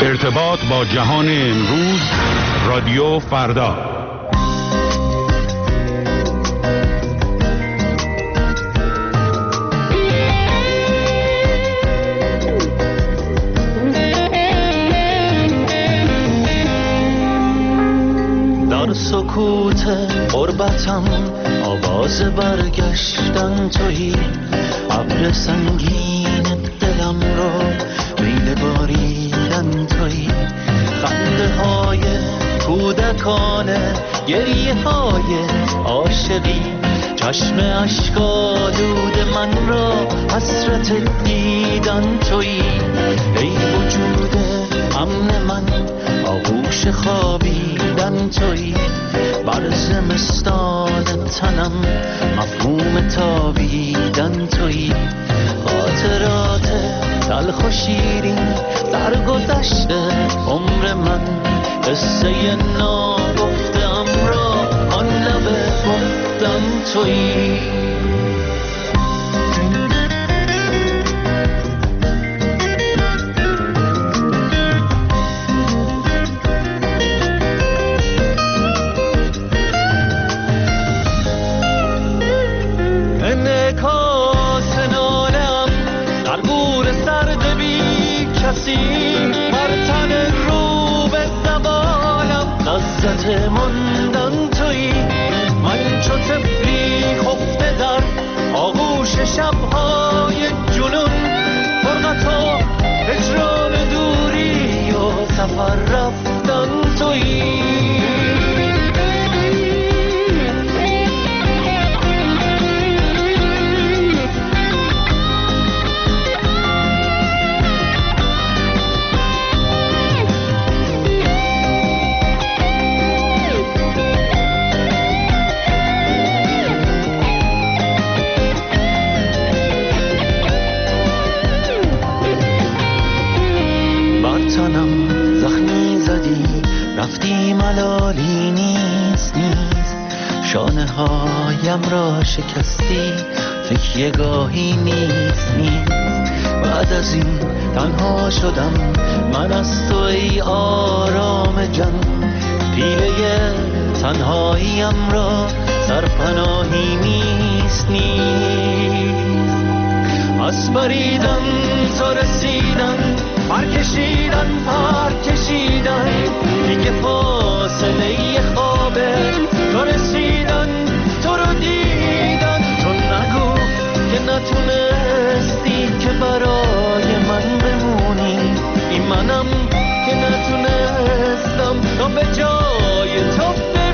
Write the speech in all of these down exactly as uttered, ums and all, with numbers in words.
ارتباط با جهان امروز، رادیو فردا. در سکوت غربتم آواز برگشتن تویی، ابر سنگین دلم رو میل باریدن تویی، خنده های کودکانه، گریه های عاشقی، چشم اشک‌آلود من را حسرت دیدن تویی، ای وجود امن من آغوش خوابیدن تویی، بر زمستان تنم مفهوم تابیدن تویی، خاطرات تلخ و شیرین سرگذشت عمر من، قصه ناگفته‌ام را آن لب گفتن تویی. بر تن رو به زوالم لذت ماندن تویی، من چو طفلی خفته در آغوش شب‌های جنون، فرقت و هجران دوری و سفر رفتن تویی. رفتی ملالی نیست نیست، شانه هایم را شکستی، تکیه گاهی نیست نیست، بعد از این تنها شدم من از تو ای آرام جان، پیله تنهاییم را سرپناهی نیست نیست، از بریدن تا رسیدن، پرکشیدن پرکشیدن، دیگه فاصله خوابه تا رسیدن، تو رو دیدن، تو نگو که نتونستی که برای من بمونی، این منم که نتونستم تا به جای تو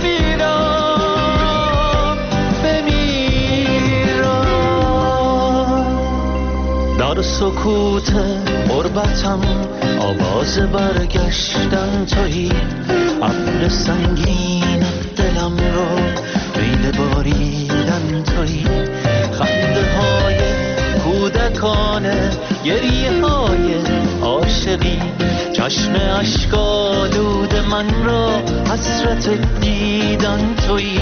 بمیرم بمیرم. در سکوت غربتم آواز برگشتن تویی، ابر سنگین دلم رو میل باریدن تویی، خنده های کودکانه، گریه های عاشقی، چشم اشک‌آلود من را حسرت دیدن تویی.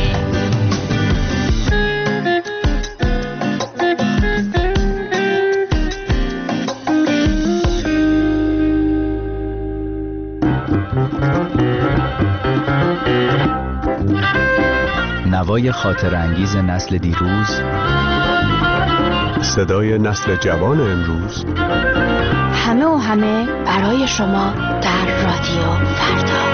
نوای خاطر انگیز نسل دیروز، صدای نسل جوان امروز، همه و همه برای شما در رادیو فردا.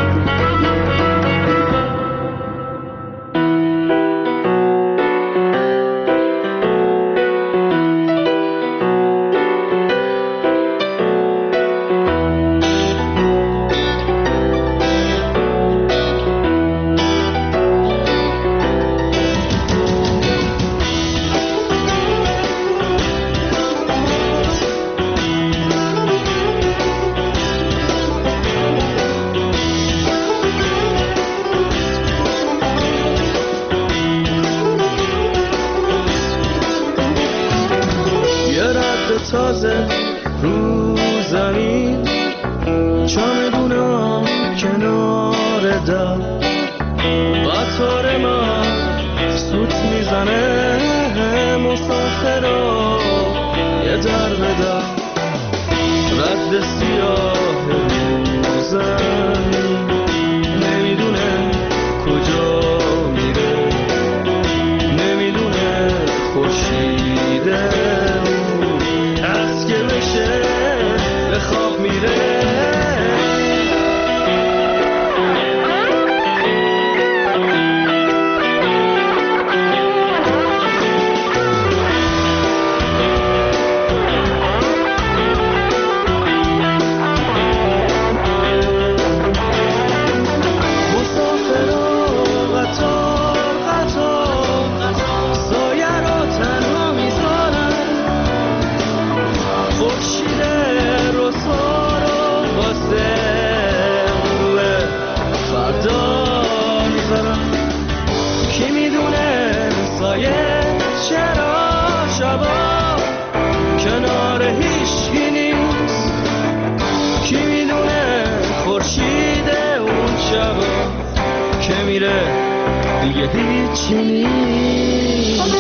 تازه رو زمین، چمدونم کنار در، قطار من سوت میزنه مسافرا یه در به در، رد سیاه دیگه هیچی نیست.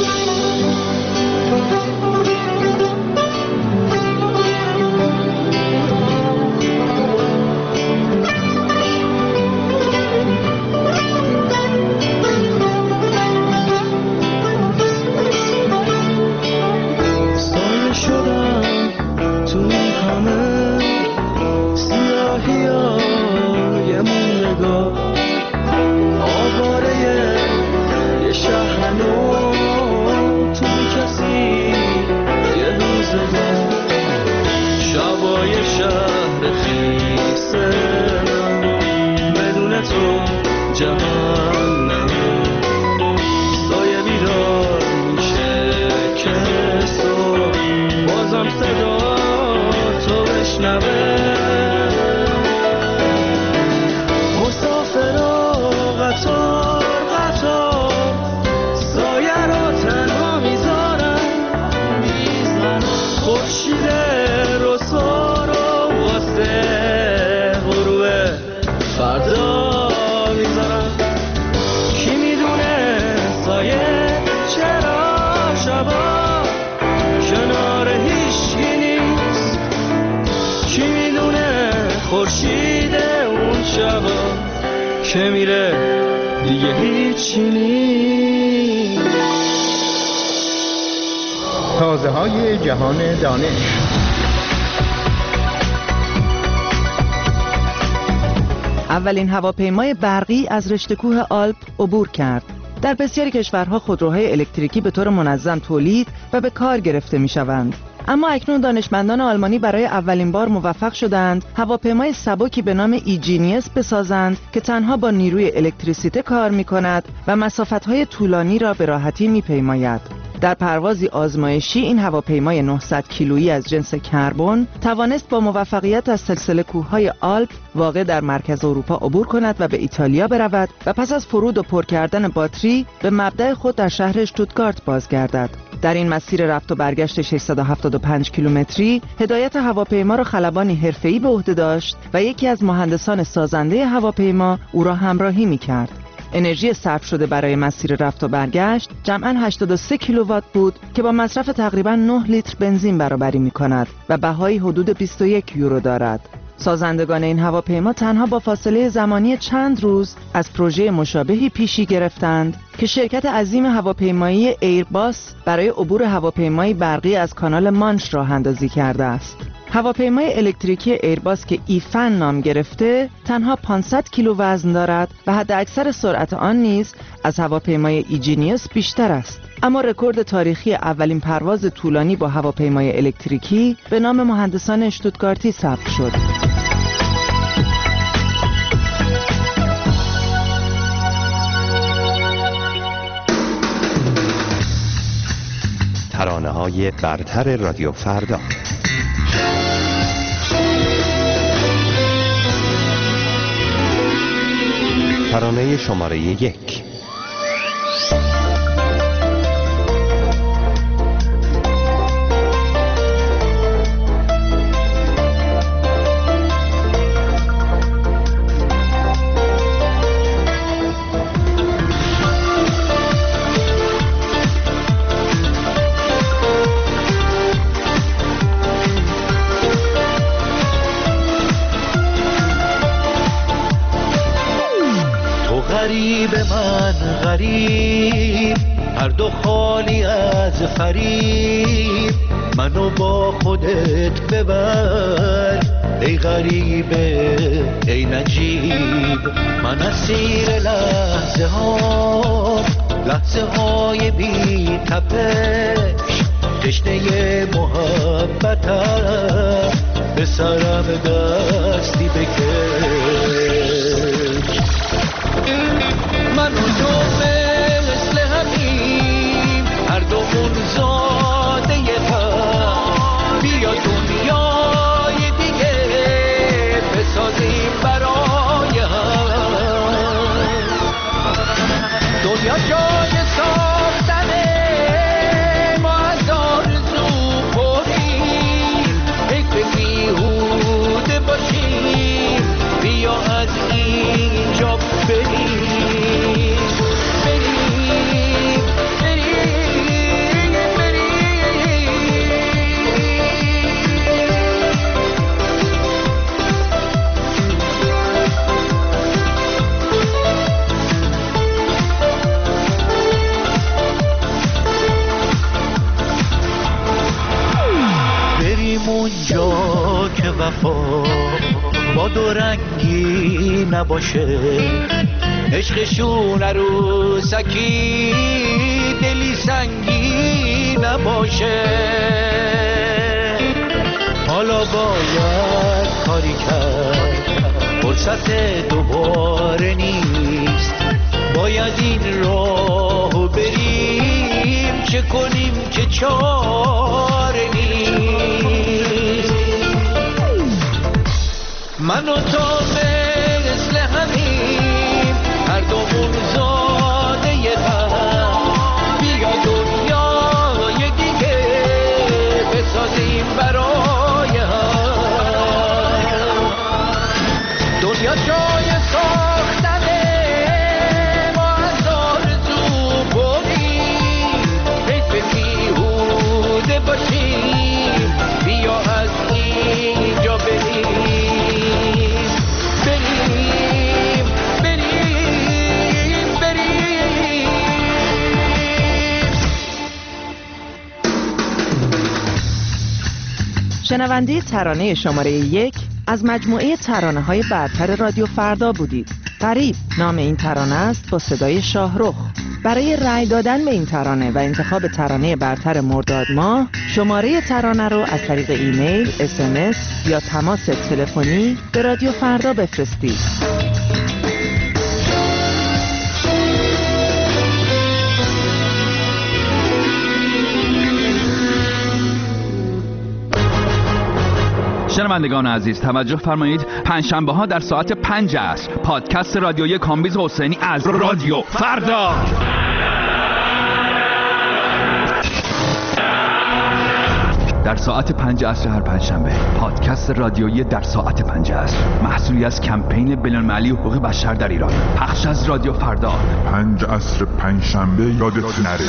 سایه شدم تو همه سیاهی های موندگاه، آواره یه شهر نو تو کسی یه روزگار، شبای شهر خیسه بدون تو جهنم، سایه بیدار میشه که صبح بازم صدا تو بشنوه. مسافرا قطار قطار سایه رو تنها میذارن، خورشید رسوا رو واسه غروب فردا میذارن. کی میدونه سایه چرا شبا کنار هیچکی نیست، کی میدونه خورشید اون شبا که میره دیگه هیچی نیست. تازه های جهان دانش. اولین هواپیمای برقی از رشته کوه آلپ عبور کرد. در بسیاری کشورها خودروهای الکتریکی به طور منظم تولید و به کار گرفته می شوند. اما اکنون دانشمندان آلمانی برای اولین بار موفق شدند هواپیمای سبکی به نام ایجینیس بسازند که تنها با نیروی الکتریسیته کار می کند و مسافت‌های طولانی را به راحتی می پیماید. در پروازی آزمایشی این هواپیمای نهصد کیلویی از جنس کربن توانست با موفقیت از سلسله کوههای آلپ واقع در مرکز اروپا عبور کند و به ایتالیا برود و پس از فرود و پر کردن باتری به مبدأ خود در شهر اشتوتگارت بازگردد. در این مسیر رفت و برگشت ششصد و هفتاد و پنج کیلومتری هدایت هواپیما را خلبانی حرفه‌ای به عهده داشت و یکی از مهندسان سازنده هواپیما او را همراهی می‌کرد. انرژی صرف شده برای مسیر رفت و برگشت جمعاً هشتاد و سه کیلووات بود که با مصرف تقریباً نه لیتر بنزین برابری می‌کند و بهای حدود بیست و یک یورو دارد. سازندگان این هواپیما تنها با فاصله زمانی چند روز از پروژه مشابهی پیشی گرفتند که شرکت عظیم هواپیمایی ایرباس برای عبور هواپیمایی برقی از کانال مانش راه اندازی کرده است. هواپیمای الکتریکی ایرباس که ایفن نام گرفته تنها پانصد کیلو وزن دارد و حداکثر سرعت آن نیز از هواپیمای ایجینیوس بیشتر است. اما رکورد تاریخی اولین پرواز طولانی با هواپیمای الکتریکی به نام مهندسان اشتوتگارتی ثبت شد. ترانه‌های برتر رادیو فردا. ترانه شماره یک. غریب من غریب، هر دو خالی از فریب، منو با خودت ببر ای غریبه ای نجیب. من اسیر لحظه ها، لحظه های بی تپش، تشنه محبتم، به سرم دستی بکش. من و تو مثل همیم، هر دومون زاده هم، بیا دنیای دیگه بسازیم برای هم. دنیا جای ساختنه، ما از آرزو پریم، حیف بیهوده باشه که وفا با دو رنگی نباشه، عشقشون عروسکی دلی سنگی نباشه. حالا باید کاری کرد، فرصت دوباره نیست، باید این راهو بریم، چه کنیم که چاره نیست. من و تو مثل همیم، هر دومون زاده هم، بیا دنیای دیگه بسازیم برای هم. دنیا جای ساختنه، ما از آرزو بریم، حیف بیهوده باشیم، بیا از اینجا بریم. شنونده ترانه شماره یک از مجموعه ترانه های برتر رادیو فردا بودید. قریب نام این ترانه است با صدای شاهرخ. برای رأی دادن به این ترانه و انتخاب ترانه برتر مرداد ماه، شماره ترانه رو از طریق ایمیل، اس ام اس یا تماس تلفنی به رادیو فردا بفرستید. شنوندگان عزیز توجه فرمایید، پنجشنبه ها در ساعت پنج عصر پادکست رادیویی کامبیز حسینی از رادیو فردا. در ساعت پنج عصر هر پنجشنبه پادکست رادیویی در ساعت پنج عصر، محصولی از کمپین بین‌المللی حقوق بشر در ایران، پخش از رادیو فردا. پنج عصر پنجشنبه یادت نره.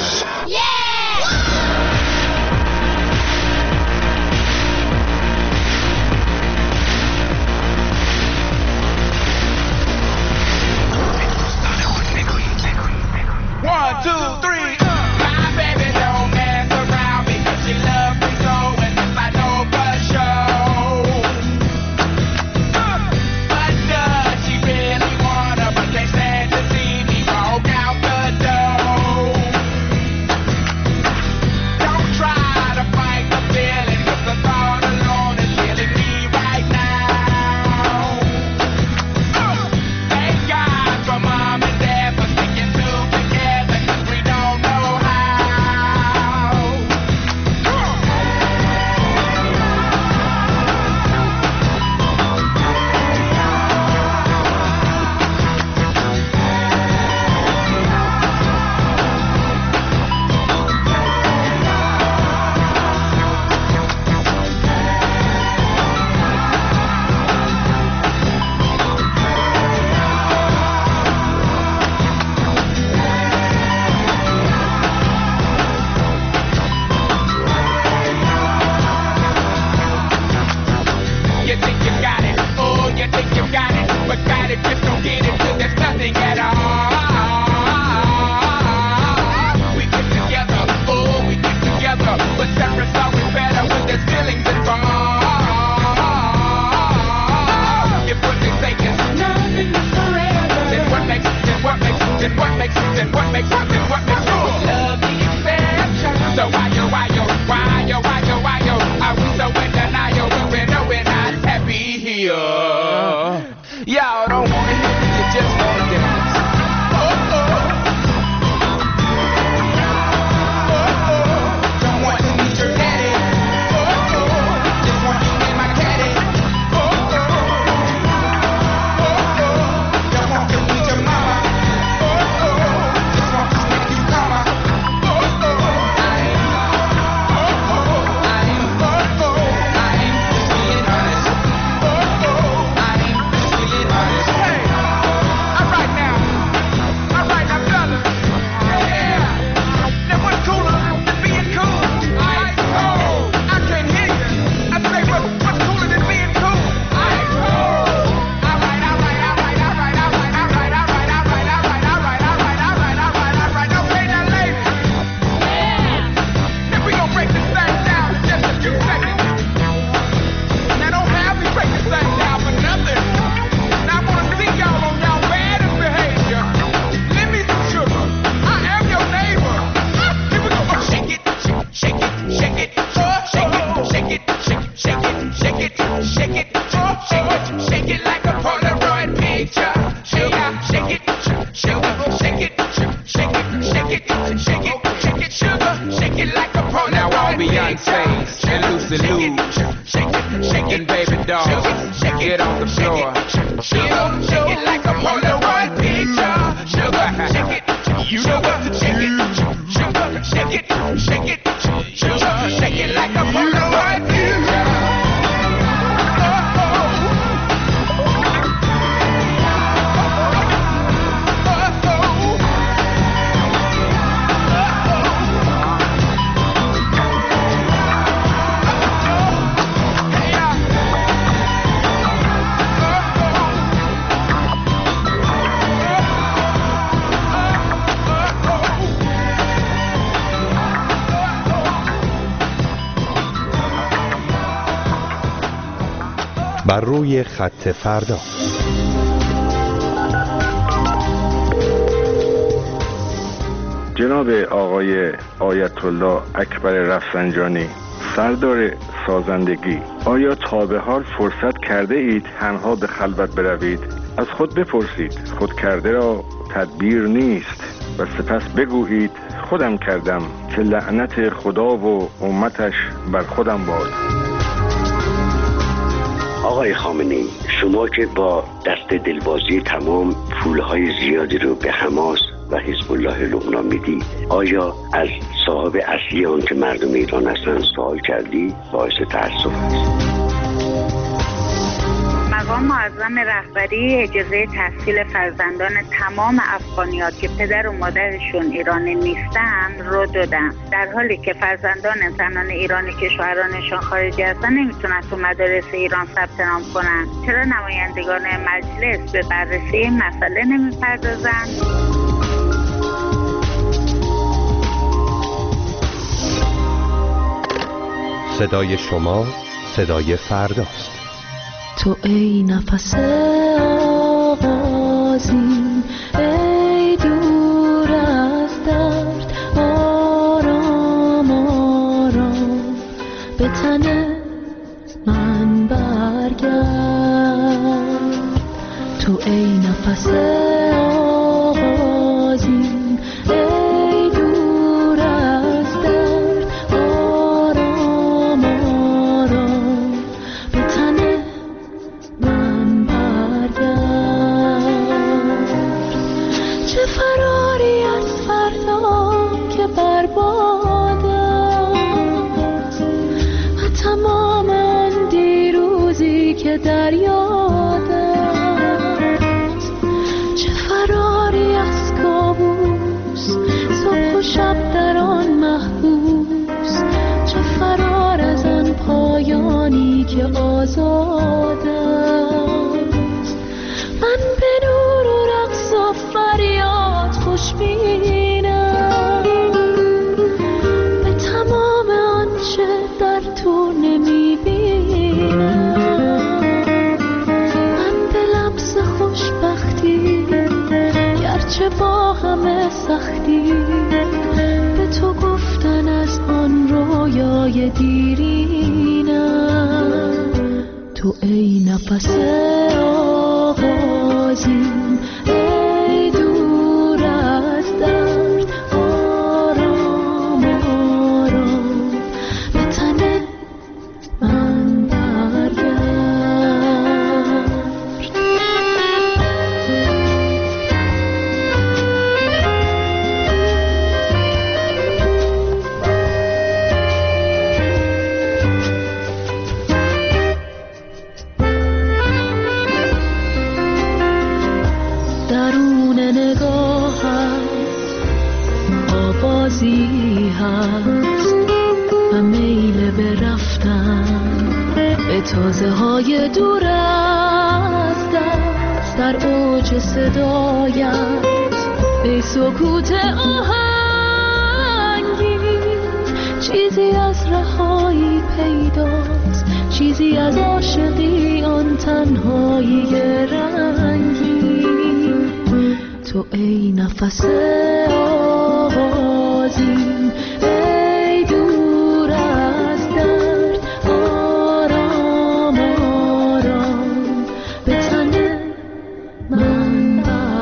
One, two, three. My baby don't mess around because she loves me so, and if I know for sure. But does she really wanna, but they stand to see me walk out the door? Don't Get on the floor. Sugar, shake it like a Polaroid picture. Sugar, shake it. You know what to shake it. Sugar, shake it, shake it. Sugar, shake it like a Polaroid picture. بر روی خط فردا. جناب آقای آیت الله اکبر رفسنجانی، سردار سازندگی، آیا تا به حال فرصت کرده اید تنها به خلوت بروید؟ از خود بپرسید، خود کرده را تدبیر نیست و سپس بگویید خودم کردم که لعنت خدا و امتش بر خودم باد. آقای خامنه‌ای، شما که با دست دلبازی تمام پولهای زیادی رو به حماس و حزب الله لبنان میدی، آیا از صاحب اصلی آن که مردم ایران هستند سوال کردی؟ باعث تأسف است. مقام معظم رهبری اجازه تحصیل فرزندان تمام افغانیات که پدر و مادرشون ایرانی نیستن رو دادن، در حالی که فرزندان زنان ایرانی که شوهرانشون خارجی هستن نمیتونن تو مدارس ایران ثبت نام کنن. چرا نمایندگان مجلس به بررسی این مسئله نمیپردازن؟ صدای شما صدای فرداست. تو ای نفس آغازین، ای دور از درد، آرام آرام به تن من برگرد. تو ای نفس آغازین، ای دور از درد، آرام آرام به تن من برگرد. چه فراری از فردا که برباد است و تمام آن دیروزی که در یاد است. چه فراری از کابوس، صبح و شب در آن محبوس. چه فرار از آن پایانی که آزاد است. من به نور و رقص و فریاد خوشبینم، به تمام آنچه در تو نمیبینم. من به لمس خوشبختی، گرچه با همه سختی، به تو گفتن از آن رویای دیرینم. تو ای نفس آغازین، ای دور از درد، آرام آرام به تن من برگرد. درون نگاهت آوازی هست و میل به رفتن به تازه های دور از دست. در اوج صدایت به سکوت آهنگین چیزی از رهایی پیداست، چیزی از عاشقی آن تنهایی رنگین. تو ای نفس آغازین، ای دور از درد، آرام آرام به تن من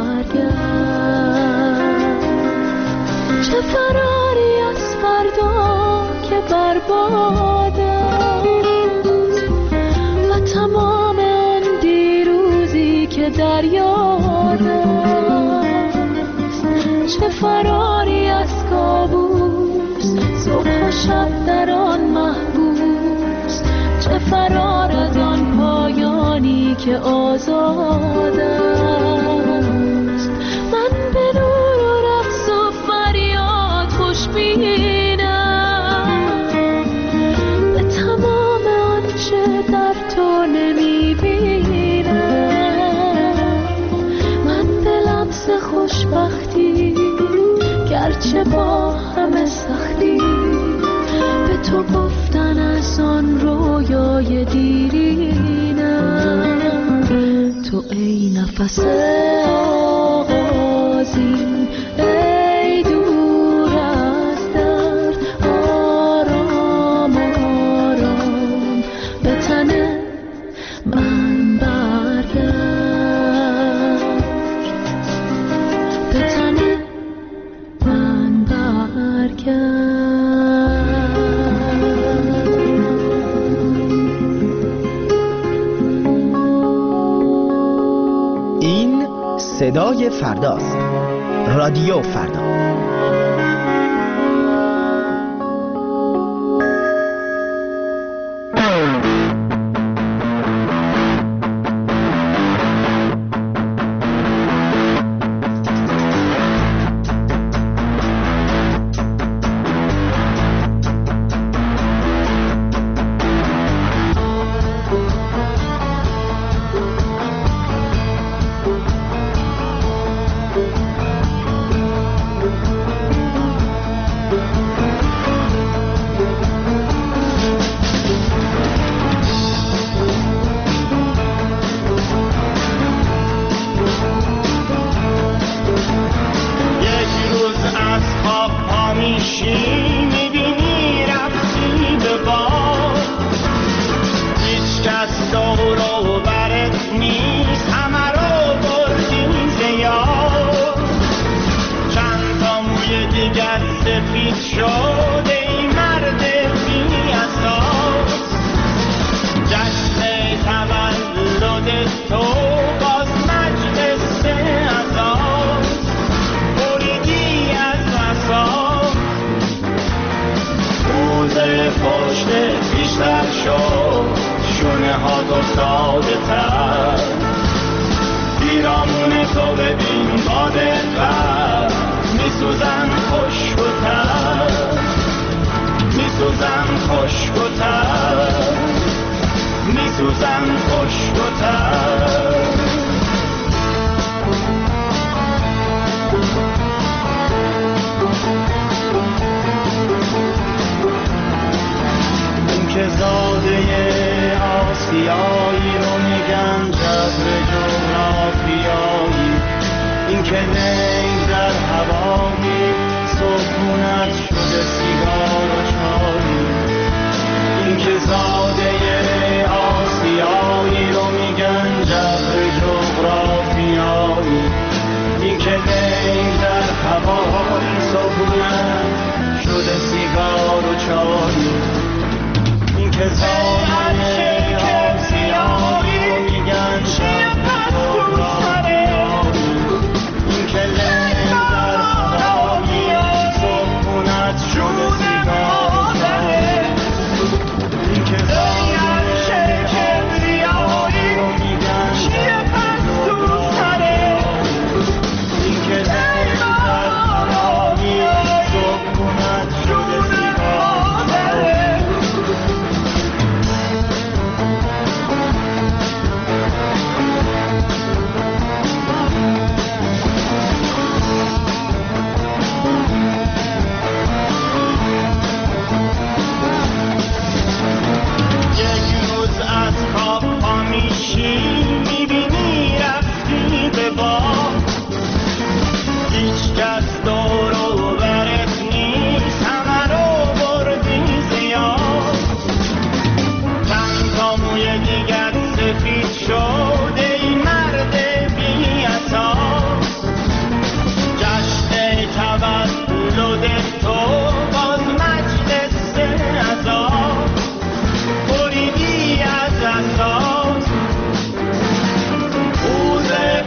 برگرد. چه فراری از فردا که برباد است و تمام دریاد است، چه فراری از کابوس، صبح و شب در آن محبوس، چه فرار از آن پایانی که آزاد است. من به نور و رقص و فریاد خوشبینم، به تمام آنچه در تو نمیبینم. من به لمس خوشبختی گرچه با همه سختی، به تو گفتن از آن رویای دیرینم. تو ای نفس آغازین، ای دور از درد، آرام آرام به تن من برگرد، به تن من برگرد. صدای فرداست. رادیو فردا. روز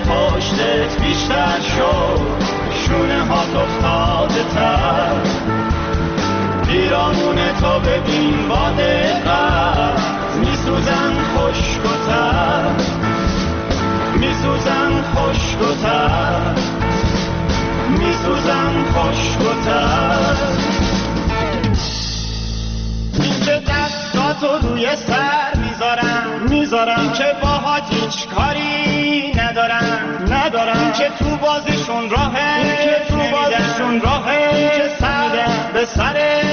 خشک و تر میسوزم خشک و تر این که دستاتو روی سر میذارم میذارم این که باهات هیچ کاری ندارم ندارم این که تو بازشون راهه این که تو بازشون راهه این که سر به سر